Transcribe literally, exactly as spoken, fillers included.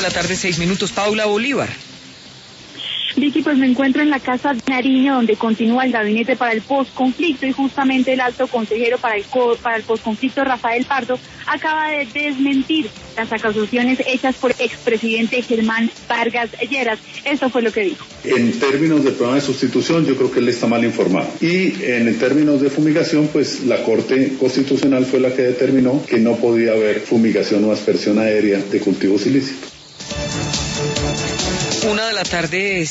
de la tarde, seis minutos. Paula Bolívar. Vicky, pues me encuentro en la Casa de Nariño, donde continúa el gabinete para el posconflicto, y justamente el alto consejero para el, co para el posconflicto, Rafael Pardo, acaba de desmentir las acusaciones hechas por expresidente Germán Vargas Lleras. Esto fue lo que dijo. En términos del programa de sustitución, yo creo que él está mal informado. Y en términos de fumigación, pues la Corte Constitucional fue la que determinó que no podía haber fumigación o aspersión aérea de cultivos ilícitos. Una de la tarde.